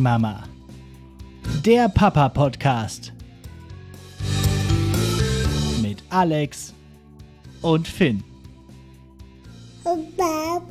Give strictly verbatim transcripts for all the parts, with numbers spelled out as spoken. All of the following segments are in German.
Mama. Der Papa-Podcast. Mit Alex und Finn. Papa.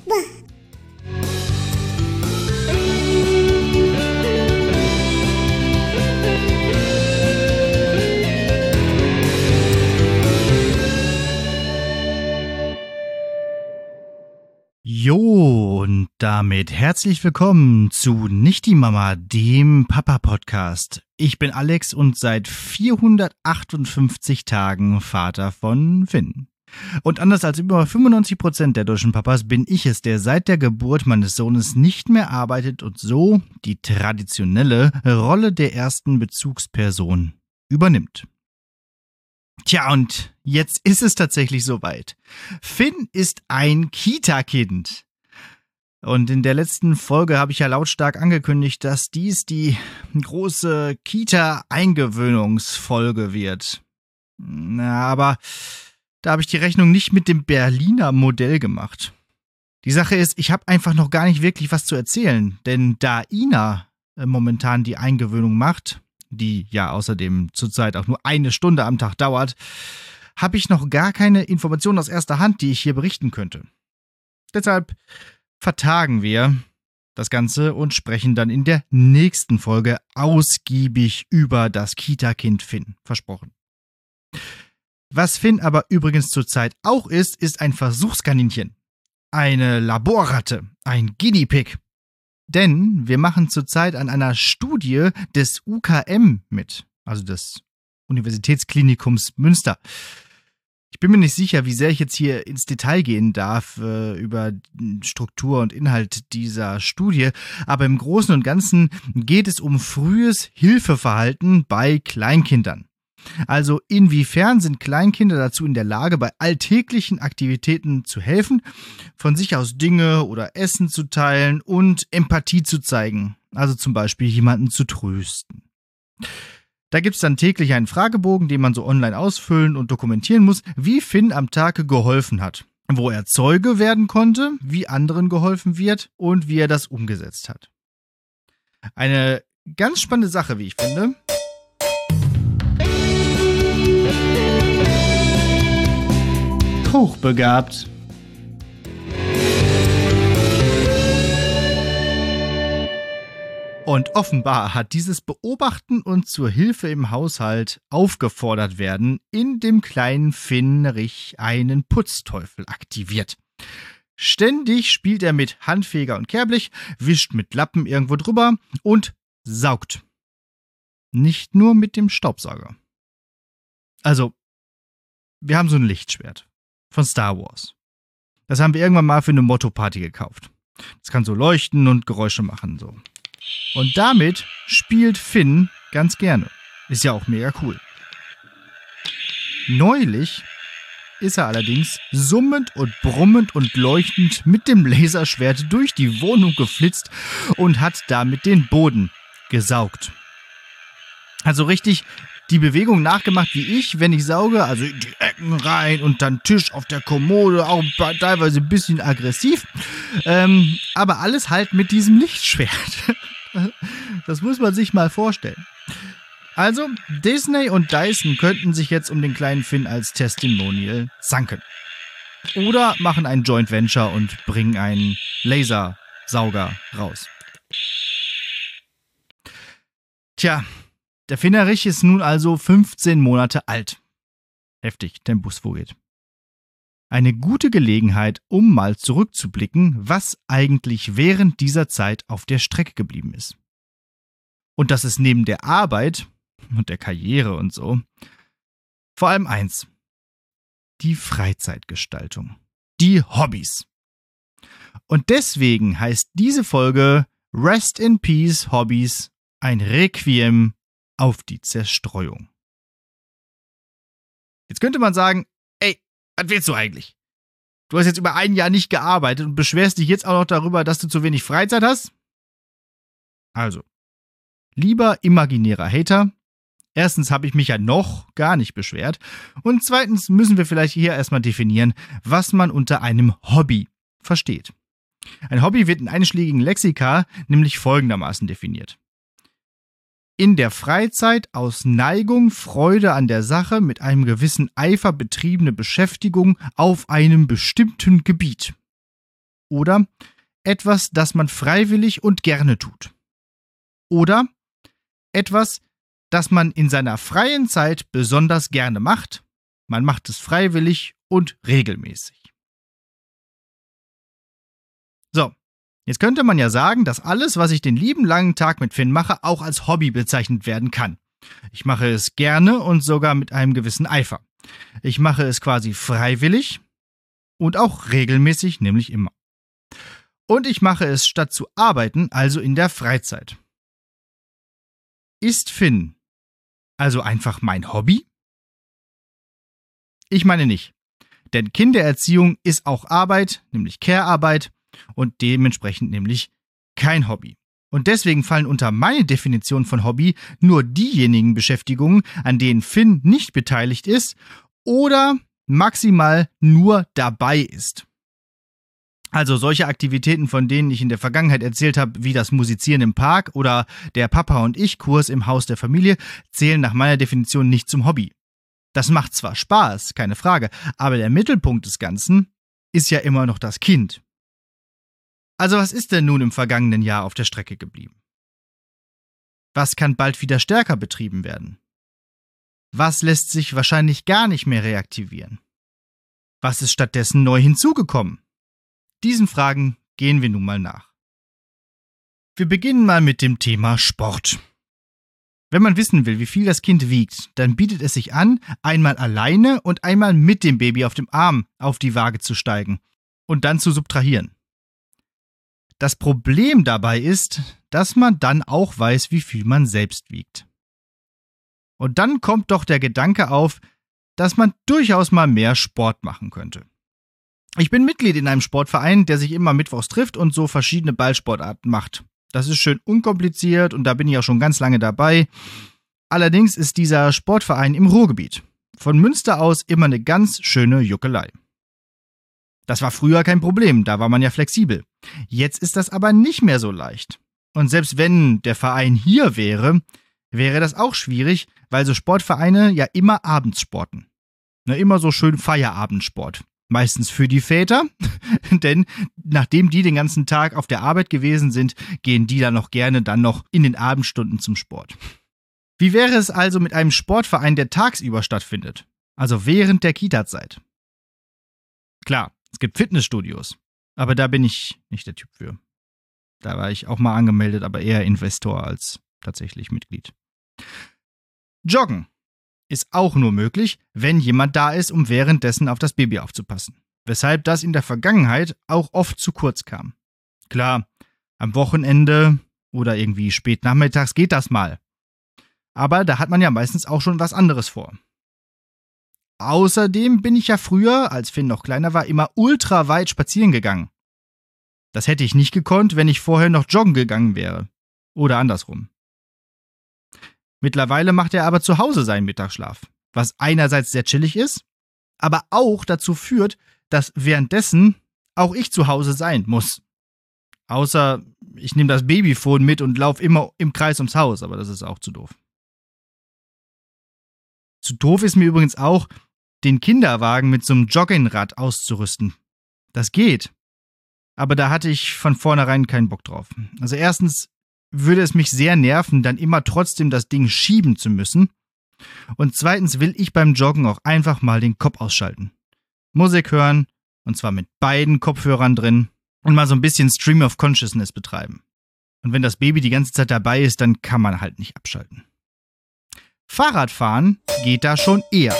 Jo, und damit herzlich willkommen zu Nicht die Mama, dem Papa-Podcast. Ich bin Alex und seit vierhundertachtundfünfzig Tagen Vater von Finn. Und anders als über fünfundneunzig Prozent der deutschen Papas bin ich es, der seit der Geburt meines Sohnes nicht mehr arbeitet und so die traditionelle Rolle der ersten Bezugsperson übernimmt. Tja, und jetzt ist es tatsächlich soweit. Finn ist ein Kita-Kind. Und in der letzten Folge habe ich ja lautstark angekündigt, dass dies die große Kita-Eingewöhnungsfolge wird. Na, aber da habe ich die Rechnung nicht mit dem Berliner Modell gemacht. Die Sache ist, ich habe einfach noch gar nicht wirklich was zu erzählen, denn da Ina momentan die Eingewöhnung macht, die ja außerdem zurzeit auch nur eine Stunde am Tag dauert, habe ich noch gar keine Informationen aus erster Hand, die ich hier berichten könnte. Deshalb vertagen wir das Ganze und sprechen dann in der nächsten Folge ausgiebig über das Kita-Kind Finn. Versprochen. Was Finn aber übrigens zurzeit auch ist, ist ein Versuchskaninchen. Eine Laborratte, ein Guinea Pig. Denn wir machen zurzeit an einer Studie des U K M mit, also des Universitätsklinikums Münster. Ich bin mir nicht sicher, wie sehr ich jetzt hier ins Detail gehen darf äh, über Struktur und Inhalt dieser Studie, aber im Großen und Ganzen geht es um frühes Hilfeverhalten bei Kleinkindern. Also inwiefern sind Kleinkinder dazu in der Lage, bei alltäglichen Aktivitäten zu helfen, von sich aus Dinge oder Essen zu teilen und Empathie zu zeigen, also zum Beispiel jemanden zu trösten. Da gibt es dann täglich einen Fragebogen, den man so online ausfüllen und dokumentieren muss, wie Finn am Tag geholfen hat, wo er Zeuge werden konnte, wie anderen geholfen wird und wie er das umgesetzt hat. Eine ganz spannende Sache, wie ich finde. Hochbegabt. Und offenbar hat dieses Beobachten und zur Hilfe im Haushalt aufgefordert werden in dem kleinen Finnrich einen Putzteufel aktiviert. Ständig spielt er mit Handfeger und Kehrblech, wischt mit Lappen irgendwo drüber und saugt. Nicht nur mit dem Staubsauger. Also, wir haben so ein Lichtschwert von Star Wars. Das haben wir irgendwann mal für eine Motto-Party gekauft. Das kann so leuchten und Geräusche machen, so. Und damit spielt Finn ganz gerne. Ist ja auch mega cool. Neulich ist er allerdings summend und brummend und leuchtend mit dem Laserschwert durch die Wohnung geflitzt und hat damit den Boden gesaugt. Also richtig die Bewegung nachgemacht wie ich, wenn ich sauge, also in die Ecken rein und dann Tisch auf der Kommode, auch teilweise ein bisschen aggressiv, ähm, aber alles halt mit diesem Lichtschwert. Das muss man sich mal vorstellen. Also, Disney und Dyson könnten sich jetzt um den kleinen Finn als Testimonial zanken. Oder machen ein Joint Venture und bringen einen Lasersauger raus. Tja, der Finnerich ist nun also fünfzehn Monate alt. Heftig, Tempus fugit. Eine gute Gelegenheit, um mal zurückzublicken, was eigentlich während dieser Zeit auf der Strecke geblieben ist. Und das ist neben der Arbeit und der Karriere und so vor allem eins: die Freizeitgestaltung, die Hobbys. Und deswegen heißt diese Folge Rest in Peace Hobbys, ein Requiem auf die Zerstreuung. Jetzt könnte man sagen, ey, was willst du eigentlich? Du hast jetzt über ein Jahr nicht gearbeitet und beschwerst dich jetzt auch noch darüber, dass du zu wenig Freizeit hast? Also, lieber imaginärer Hater, erstens habe ich mich ja noch gar nicht beschwert und zweitens müssen wir vielleicht hier erstmal definieren, was man unter einem Hobby versteht. Ein Hobby wird in einschlägigen Lexika nämlich folgendermaßen definiert. in der Freizeit aus Neigung, Freude an der Sache mit einem gewissen Eifer betriebene Beschäftigung auf einem bestimmten Gebiet. Oder etwas, das man freiwillig und gerne tut. Oder etwas, das man in seiner freien Zeit besonders gerne macht. Man macht es freiwillig und regelmäßig. So, jetzt könnte man ja sagen, dass alles, was ich den lieben langen Tag mit Finn mache, auch als Hobby bezeichnet werden kann. Ich mache es gerne und sogar mit einem gewissen Eifer. Ich mache es quasi freiwillig und auch regelmäßig, nämlich immer. Und ich mache es statt zu arbeiten, also in der Freizeit. Ist Finn also einfach mein Hobby? Ich meine nicht, denn Kindererziehung ist auch Arbeit, nämlich Care-Arbeit und dementsprechend nämlich kein Hobby. Und deswegen fallen unter meine Definition von Hobby nur diejenigen Beschäftigungen, an denen Finn nicht beteiligt ist oder maximal nur dabei ist. Also solche Aktivitäten, von denen ich in der Vergangenheit erzählt habe, wie das Musizieren im Park oder der Papa und ich Kurs im Haus der Familie, zählen nach meiner Definition nicht zum Hobby. Das macht zwar Spaß, keine Frage, aber der Mittelpunkt des Ganzen ist ja immer noch das Kind. Also was ist denn nun im vergangenen Jahr auf der Strecke geblieben? Was kann bald wieder stärker betrieben werden? Was lässt sich wahrscheinlich gar nicht mehr reaktivieren? Was ist stattdessen neu hinzugekommen? Diesen Fragen gehen wir nun mal nach. Wir beginnen mal mit dem Thema Sport. Wenn man wissen will, wie viel das Kind wiegt, dann bietet es sich an, einmal alleine und einmal mit dem Baby auf dem Arm auf die Waage zu steigen und dann zu subtrahieren. Das Problem dabei ist, dass man dann auch weiß, wie viel man selbst wiegt. Und dann kommt doch der Gedanke auf, dass man durchaus mal mehr Sport machen könnte. Ich bin Mitglied in einem Sportverein, der sich immer mittwochs trifft und so verschiedene Ballsportarten macht. Das ist schön unkompliziert und da bin ich auch schon ganz lange dabei. Allerdings ist dieser Sportverein im Ruhrgebiet. Von Münster aus immer eine ganz schöne Juckelei. Das war früher kein Problem, da war man ja flexibel. Jetzt ist das aber nicht mehr so leicht. Und selbst wenn der Verein hier wäre, wäre das auch schwierig, weil so Sportvereine ja immer abends sporten. Na, immer so schön Feierabendsport. Meistens für die Väter, denn nachdem die den ganzen Tag auf der Arbeit gewesen sind, gehen die dann noch gerne dann noch in den Abendstunden zum Sport. Wie wäre es also mit einem Sportverein, der tagsüber stattfindet? Also während der Kita-Zeit? Klar, es gibt Fitnessstudios, aber da bin ich nicht der Typ für. Da war ich auch mal angemeldet, aber eher Investor als tatsächlich Mitglied. Joggen ist auch nur möglich, wenn jemand da ist, um währenddessen auf das Baby aufzupassen. Weshalb das in der Vergangenheit auch oft zu kurz kam. Klar, am Wochenende oder irgendwie spät nachmittags geht das mal. Aber da hat man ja meistens auch schon was anderes vor. Außerdem bin ich ja früher, als Finn noch kleiner war, immer ultra weit spazieren gegangen. Das hätte ich nicht gekonnt, wenn ich vorher noch joggen gegangen wäre. Oder andersrum. Mittlerweile macht er aber zu Hause seinen Mittagsschlaf, was einerseits sehr chillig ist, aber auch dazu führt, dass währenddessen auch ich zu Hause sein muss. Außer ich nehme das Babyphone mit und laufe immer im Kreis ums Haus, aber das ist auch zu doof. Zu doof ist mir übrigens auch, den Kinderwagen mit so einem Joggingrad auszurüsten. Das geht, aber da hatte ich von vornherein keinen Bock drauf. Also erstens würde es mich sehr nerven, dann immer trotzdem das Ding schieben zu müssen. Und zweitens will ich beim Joggen auch einfach mal den Kopf ausschalten. Musik hören, und zwar mit beiden Kopfhörern drin, und mal so ein bisschen Stream of Consciousness betreiben. Und wenn das Baby die ganze Zeit dabei ist, dann kann man halt nicht abschalten. Fahrradfahren geht da schon eher.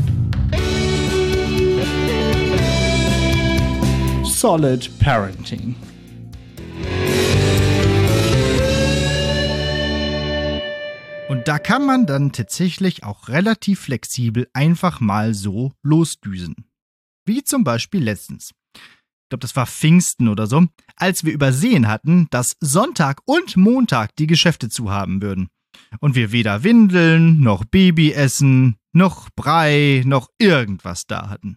Solid Parenting. Und da kann man dann tatsächlich auch relativ flexibel einfach mal so losdüsen. Wie zum Beispiel letztens. Ich glaube, das war Pfingsten oder so, als wir übersehen hatten, dass Sonntag und Montag die Geschäfte zu haben würden. Und wir weder Windeln, noch Babyessen, noch Brei, noch irgendwas da hatten.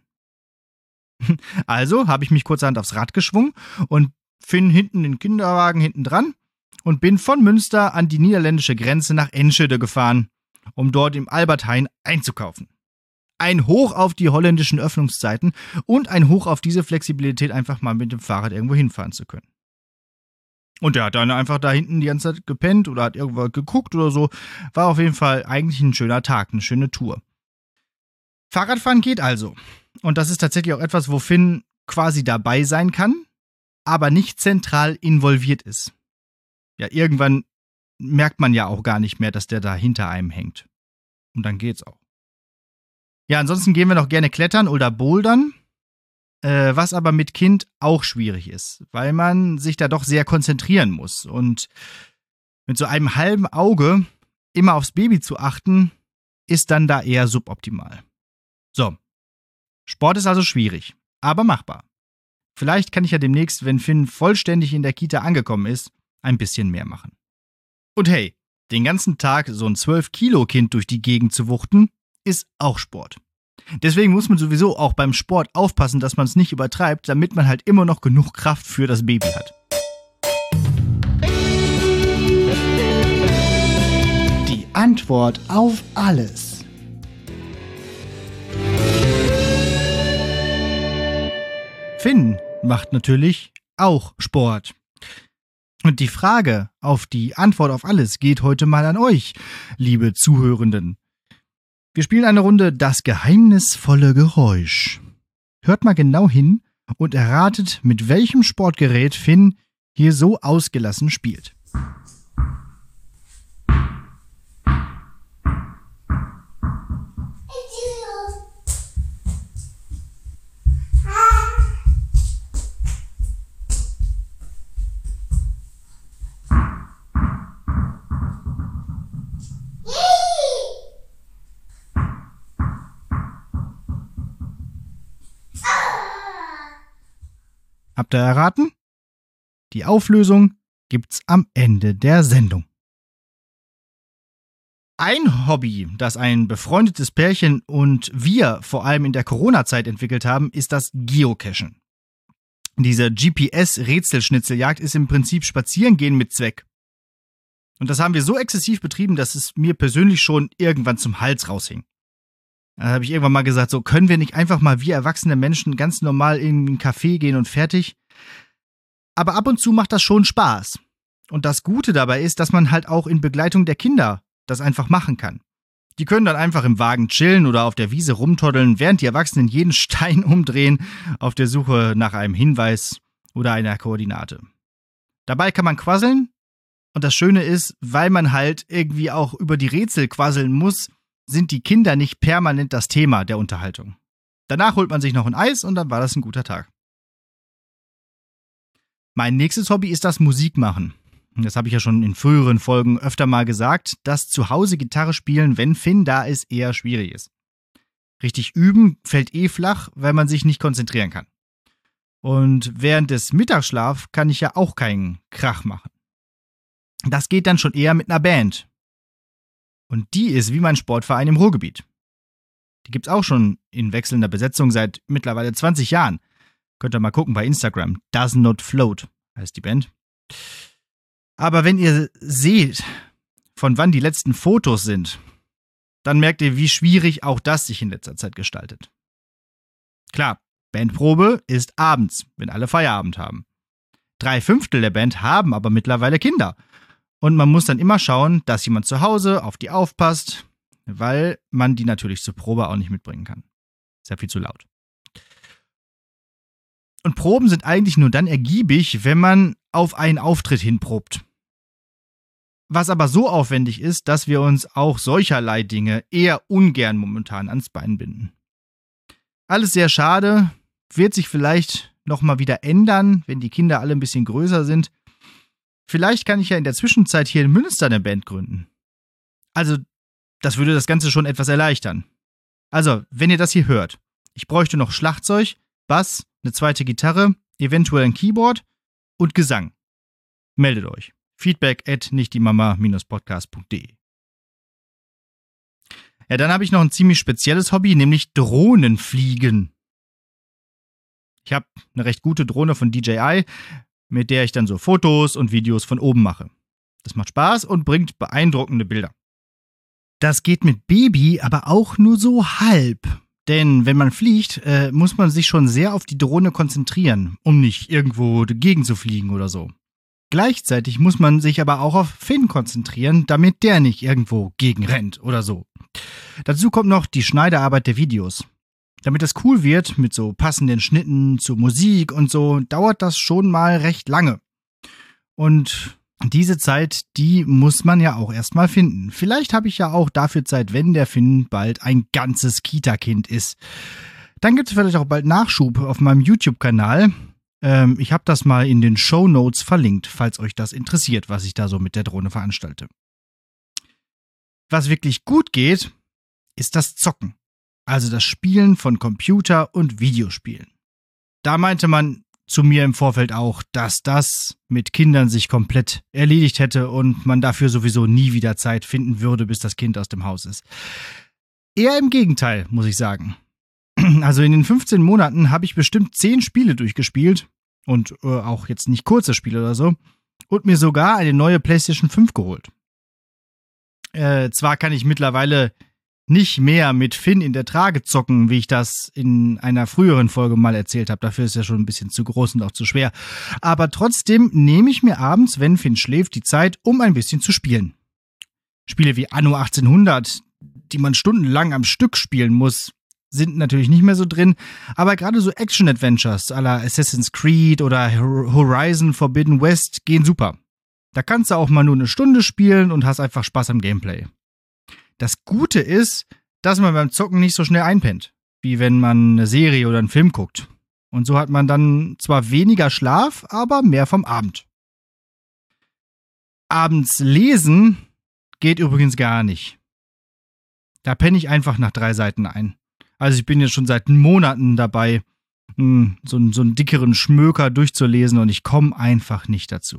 Also habe ich mich kurzerhand aufs Rad geschwungen und Finn hinten den Kinderwagen hinten dran und bin von Münster an die niederländische Grenze nach Enschede gefahren, um dort im Albert Heijn einzukaufen. Ein Hoch auf die holländischen Öffnungszeiten und ein Hoch auf diese Flexibilität, einfach mal mit dem Fahrrad irgendwo hinfahren zu können. Und der hat dann einfach da hinten die ganze Zeit gepennt oder hat irgendwo geguckt oder so. War auf jeden Fall eigentlich ein schöner Tag, eine schöne Tour. Fahrradfahren geht also. Und das ist tatsächlich auch etwas, wo Finn quasi dabei sein kann, aber nicht zentral involviert ist. Ja, irgendwann merkt man ja auch gar nicht mehr, dass der da hinter einem hängt. Und dann geht's auch. Ja, ansonsten gehen wir noch gerne klettern oder bouldern, äh, was aber mit Kind auch schwierig ist, weil man sich da doch sehr konzentrieren muss. Und mit so einem halben Auge immer aufs Baby zu achten, ist dann da eher suboptimal. So, Sport ist also schwierig, aber machbar. Vielleicht kann ich ja demnächst, wenn Finn vollständig in der Kita angekommen ist, ein bisschen mehr machen. Und hey, den ganzen Tag so ein zwölf Kilo Kind durch die Gegend zu wuchten, ist auch Sport. Deswegen muss man sowieso auch beim Sport aufpassen, dass man es nicht übertreibt, damit man halt immer noch genug Kraft für das Baby hat. Die Antwort auf alles. Finn macht natürlich auch Sport. Und die Frage auf die Antwort auf alles geht heute mal an euch, liebe Zuhörenden. Wir spielen eine Runde Das geheimnisvolle Geräusch. Hört mal genau hin und erratet, mit welchem Sportgerät Finn hier so ausgelassen spielt. Habt ihr erraten? Die Auflösung gibt's am Ende der Sendung. Ein Hobby, das ein befreundetes Pärchen und wir vor allem in der Corona-Zeit entwickelt haben, ist das Geocachen. Diese G P S-Rätselschnitzeljagd ist im Prinzip Spazierengehen mit Zweck. Und das haben wir so exzessiv betrieben, dass es mir persönlich schon irgendwann zum Hals raushing. Da habe ich irgendwann mal gesagt, so können wir nicht einfach mal wie erwachsene Menschen ganz normal in einen Café gehen und fertig. Aber ab und zu macht das schon Spaß. Und das Gute dabei ist, dass man halt auch in Begleitung der Kinder das einfach machen kann. Die können dann einfach im Wagen chillen oder auf der Wiese rumtoddeln, während die Erwachsenen jeden Stein umdrehen auf der Suche nach einem Hinweis oder einer Koordinate. Dabei kann man quasseln. Und das Schöne ist, weil man halt irgendwie auch über die Rätsel quasseln muss, sind die Kinder nicht permanent das Thema der Unterhaltung. Danach holt man sich noch ein Eis und dann war das ein guter Tag. Mein nächstes Hobby ist das Musikmachen. Das habe ich ja schon in früheren Folgen öfter mal gesagt, dass zu Hause Gitarre spielen, wenn Finn da ist, eher schwierig ist. Richtig üben fällt eh flach, weil man sich nicht konzentrieren kann. Und während des Mittagsschlafs kann ich ja auch keinen Krach machen. Das geht dann schon eher mit einer Band. Und die ist wie mein Sportverein im Ruhrgebiet. Die gibt's auch schon in wechselnder Besetzung seit mittlerweile zwanzig Jahren. Könnt ihr mal gucken bei Instagram. Does Not Float heißt die Band. Aber wenn ihr seht, von wann die letzten Fotos sind, dann merkt ihr, wie schwierig auch das sich in letzter Zeit gestaltet. Klar, Bandprobe ist abends, wenn alle Feierabend haben. Drei Fünftel der Band haben aber mittlerweile Kinder. Und man muss dann immer schauen, dass jemand zu Hause auf die aufpasst, weil man die natürlich zur Probe auch nicht mitbringen kann. Ist ja viel zu laut. Und Proben sind eigentlich nur dann ergiebig, wenn man auf einen Auftritt hinprobt. Was aber so aufwendig ist, dass wir uns auch solcherlei Dinge eher ungern momentan ans Bein binden. Alles sehr schade, wird sich vielleicht nochmal wieder ändern, wenn die Kinder alle ein bisschen größer sind. Vielleicht kann ich ja in der Zwischenzeit hier in Münster eine Band gründen. Also, das würde das Ganze schon etwas erleichtern. Also, wenn ihr das hier hört, ich bräuchte noch Schlagzeug, Bass, eine zweite Gitarre, eventuell ein Keyboard und Gesang. Meldet euch. Feedback at nichtdiemama Podcast punkt de. Ja, dann habe ich noch ein ziemlich spezielles Hobby, nämlich Drohnenfliegen. Ich habe eine recht gute Drohne von D J I, mit der ich dann so Fotos und Videos von oben mache. Das macht Spaß und bringt beeindruckende Bilder. Das geht mit Baby aber auch nur so halb. Denn wenn man fliegt, äh, muss man sich schon sehr auf die Drohne konzentrieren, um nicht irgendwo dagegen zu fliegen oder so. Gleichzeitig muss man sich aber auch auf Finn konzentrieren, damit der nicht irgendwo gegenrennt oder so. Dazu kommt noch die Schneiderarbeit der Videos. Damit das cool wird, mit so passenden Schnitten zur Musik und so, dauert das schon mal recht lange. Und diese Zeit, die muss man ja auch erstmal finden. Vielleicht habe ich ja auch dafür Zeit, wenn der Finn bald ein ganzes Kita-Kind ist. Dann gibt es vielleicht auch bald Nachschub auf meinem YouTube-Kanal. Ähm, ich habe das mal in den Shownotes verlinkt, falls euch das interessiert, was ich da so mit der Drohne veranstalte. Was wirklich gut geht, ist das Zocken. Also das Spielen von Computer- und Videospielen. Da meinte man zu mir im Vorfeld auch, dass das mit Kindern sich komplett erledigt hätte und man dafür sowieso nie wieder Zeit finden würde, bis das Kind aus dem Haus ist. Eher im Gegenteil, muss ich sagen. Also in den fünfzehn Monaten habe ich bestimmt zehn Spiele durchgespielt und äh, auch jetzt nicht kurze Spiele oder so und mir sogar eine neue PlayStation fünf geholt. Äh, zwar kann ich mittlerweile nicht mehr mit Finn in der Trage zocken, wie ich das in einer früheren Folge mal erzählt habe. Dafür ist er schon ein bisschen zu groß und auch zu schwer. Aber trotzdem nehme ich mir abends, wenn Finn schläft, die Zeit, um ein bisschen zu spielen. Spiele wie Anno achtzehnhundert, die man stundenlang am Stück spielen muss, sind natürlich nicht mehr so drin. Aber gerade so Action-Adventures à la Assassin's Creed oder Horizon Forbidden West gehen super. Da kannst du auch mal nur eine Stunde spielen und hast einfach Spaß am Gameplay. Das Gute ist, dass man beim Zocken nicht so schnell einpennt, wie wenn man eine Serie oder einen Film guckt. Und so hat man dann zwar weniger Schlaf, aber mehr vom Abend. Abends lesen geht übrigens gar nicht. Da penne ich einfach nach drei Seiten ein. Also ich bin jetzt schon seit Monaten dabei, mh, so, so einen dickeren Schmöker durchzulesen und ich komme einfach nicht dazu.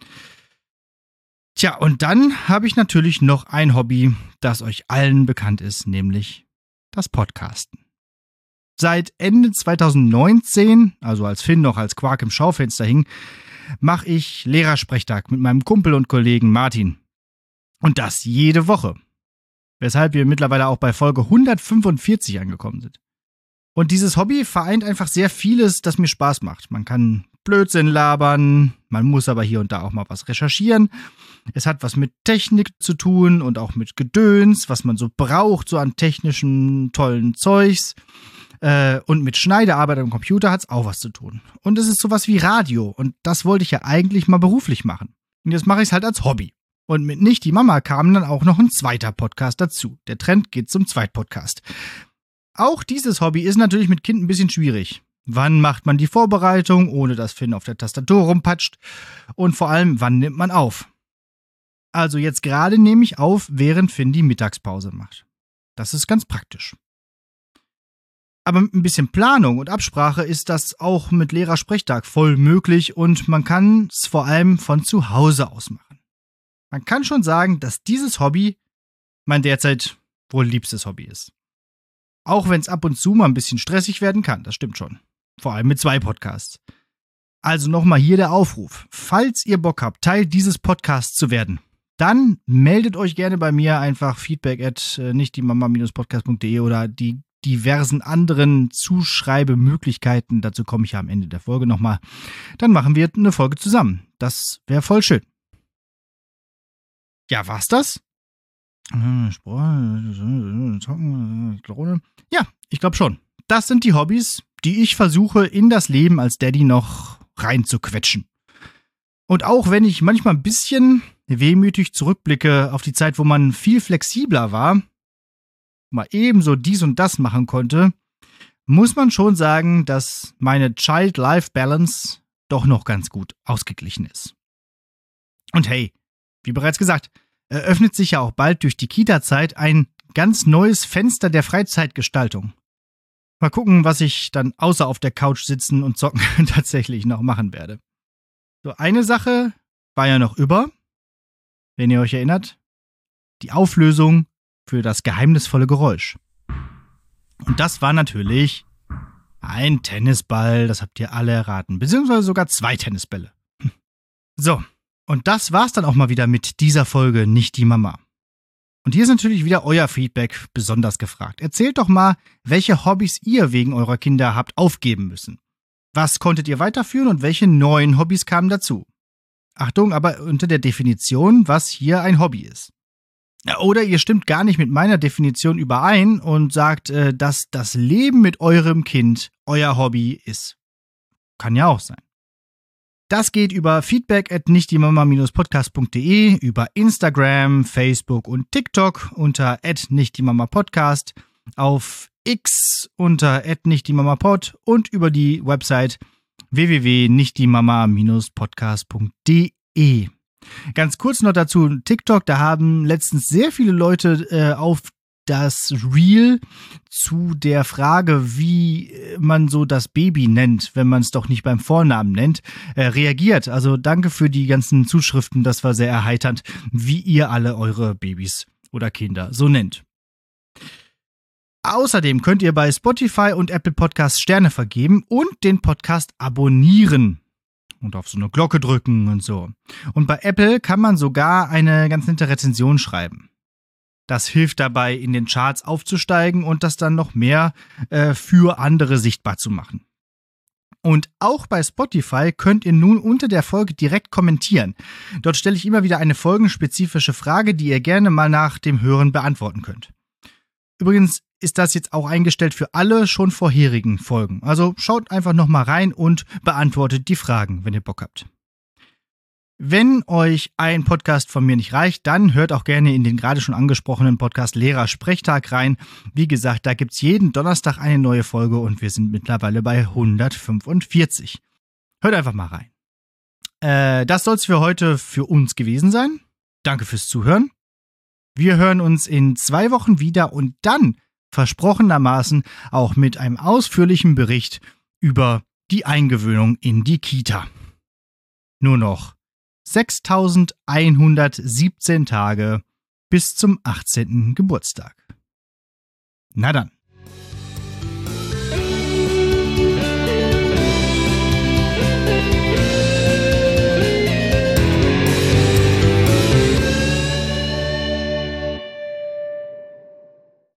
Tja, und dann habe ich natürlich noch ein Hobby, das euch allen bekannt ist, nämlich das Podcasten. Seit Ende zwanzig neunzehn, also als Finn noch als Quark im Schaufenster hing, mache ich Lehrersprechtag mit meinem Kumpel und Kollegen Martin. Und das jede Woche. Weshalb wir mittlerweile auch bei Folge hundertfünfundvierzig angekommen sind. Und dieses Hobby vereint einfach sehr vieles, das mir Spaß macht. Man kann Blödsinn labern, man muss aber hier und da auch mal was recherchieren. Es hat was mit Technik zu tun und auch mit Gedöns, was man so braucht, so an technischen, tollen Zeugs. Äh, und mit Schneidearbeit am Computer hat es auch was zu tun. Und es ist sowas wie Radio. Und das wollte ich ja eigentlich mal beruflich machen. Und jetzt mache ich es halt als Hobby. Und mit Nicht die Mama kam dann auch noch ein zweiter Podcast dazu. Der Trend geht zum Zweitpodcast. Auch dieses Hobby ist natürlich mit Kind ein bisschen schwierig. Wann macht man die Vorbereitung, ohne dass Finn auf der Tastatur rumpatscht? Und vor allem, wann nimmt man auf? Also jetzt gerade nehme ich auf, während Finn die Mittagspause macht. Das ist ganz praktisch. Aber mit ein bisschen Planung und Absprache ist das auch mit Lehrersprechtag voll möglich und man kann es vor allem von zu Hause aus machen. Man kann schon sagen, dass dieses Hobby mein derzeit wohl liebstes Hobby ist. Auch wenn es ab und zu mal ein bisschen stressig werden kann, das stimmt schon. Vor allem mit zwei Podcasts. Also nochmal hier der Aufruf. Falls ihr Bock habt, Teil dieses Podcasts zu werden, dann meldet euch gerne bei mir einfach feedback at nichtdiemama-podcast punkt de oder die diversen anderen Zuschreibemöglichkeiten. Dazu komme ich ja am Ende der Folge nochmal. Dann machen wir eine Folge zusammen. Das wäre voll schön. Ja, war's das? Ja, ich glaube schon. Das sind die Hobbys, die ich versuche, in das Leben als Daddy noch reinzuquetschen. Und auch wenn ich manchmal ein bisschen wehmütig zurückblicke auf die Zeit, wo man viel flexibler war, mal ebenso dies und das machen konnte, muss man schon sagen, dass meine Child-Life-Balance doch noch ganz gut ausgeglichen ist. Und hey, wie bereits gesagt, eröffnet sich ja auch bald durch die Kita-Zeit ein ganz neues Fenster der Freizeitgestaltung. Mal gucken, was ich dann außer auf der Couch sitzen und zocken tatsächlich noch machen werde. So, eine Sache war ja noch über, wenn ihr euch erinnert, die Auflösung für das geheimnisvolle Geräusch. Und das war natürlich ein Tennisball, das habt ihr alle erraten, beziehungsweise sogar zwei Tennisbälle. So, Und das war's dann auch mal wieder mit dieser Folge Nicht die Mama. Und hier ist natürlich wieder euer Feedback besonders gefragt. Erzählt doch mal, welche Hobbys ihr wegen eurer Kinder habt aufgeben müssen. Was konntet ihr weiterführen und welche neuen Hobbys kamen dazu? Achtung, aber unter der Definition, was hier ein Hobby ist. Oder ihr stimmt gar nicht mit meiner Definition überein und sagt, äh, dass das Leben mit eurem Kind euer Hobby ist. Kann ja auch sein. Das geht über feedback at nichtdiemama podcast punkt de, über Instagram, Facebook und TikTok unter at nichtdiemamapodcast, auf X unter at nichtdiemamapod und über die Website w w w punkt nichtdiemama podcast punkt de. Ganz kurz noch dazu, TikTok, da haben letztens sehr viele Leute äh, auf das Reel zu der Frage, wie man so das Baby nennt, wenn man es doch nicht beim Vornamen nennt, äh, reagiert. Also danke für die ganzen Zuschriften, das war sehr erheiternd, wie ihr alle eure Babys oder Kinder so nennt. Außerdem könnt ihr bei Spotify und Apple Podcasts Sterne vergeben und den Podcast abonnieren. Und auf so eine Glocke drücken und so. Und bei Apple kann man sogar eine ganz nette Rezension schreiben. Das hilft dabei, in den Charts aufzusteigen und das dann noch mehr äh, für andere sichtbar zu machen. Und auch bei Spotify könnt ihr nun unter der Folge direkt kommentieren. Dort stelle ich immer wieder eine folgenspezifische Frage, die ihr gerne mal nach dem Hören beantworten könnt. Übrigens ist das jetzt auch eingestellt für alle schon vorherigen Folgen. Also schaut einfach nochmal rein und beantwortet die Fragen, wenn ihr Bock habt. Wenn euch ein Podcast von mir nicht reicht, dann hört auch gerne in den gerade schon angesprochenen Podcast Lehrer-Sprechtag rein. Wie gesagt, da gibt's jeden Donnerstag eine neue Folge und wir sind mittlerweile bei hundertfünfundvierzig. Hört einfach mal rein. Äh, das soll's für heute für uns gewesen sein. Danke fürs Zuhören. Wir hören uns in zwei Wochen wieder und dann versprochenermaßen auch mit einem ausführlichen Bericht über die Eingewöhnung in die Kita. Nur noch sechstausendeinhundertsiebzehn Tage bis zum achtzehnten Geburtstag. Na dann.